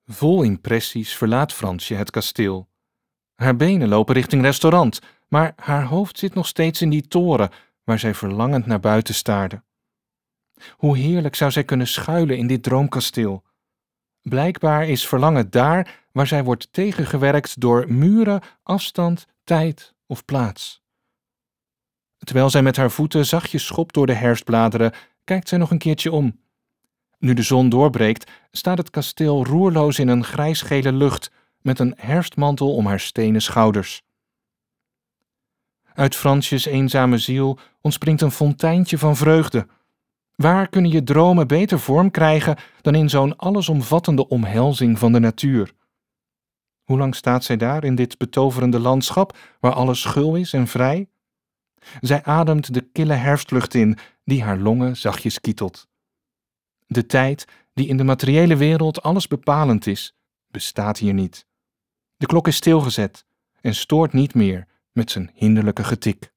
Vol impressies verlaat Fransje het kasteel. Haar benen lopen richting restaurant, maar haar hoofd zit nog steeds in die toren waar zij verlangend naar buiten staarde. Hoe heerlijk zou zij kunnen schuilen in dit droomkasteel. Blijkbaar is verlangen daar waar zij wordt tegengewerkt door muren, afstand, tijd of plaats. Terwijl zij met haar voeten zachtjes schopt door de herfstbladeren, kijkt zij nog een keertje om. Nu de zon doorbreekt, staat het kasteel roerloos in een grijsgele lucht, met een herfstmantel om haar stenen schouders. Uit Fransjes eenzame ziel ontspringt een fonteintje van vreugde. Waar kunnen je dromen beter vorm krijgen dan in zo'n allesomvattende omhelzing van de natuur? Hoe lang staat zij daar in dit betoverende landschap, waar alles gul is en vrij? Zij ademt de kille herfstlucht in, die haar longen zachtjes kietelt. De tijd, die in de materiële wereld alles bepalend is, bestaat hier niet. De klok is stilgezet en stoort niet meer met zijn hinderlijke getik.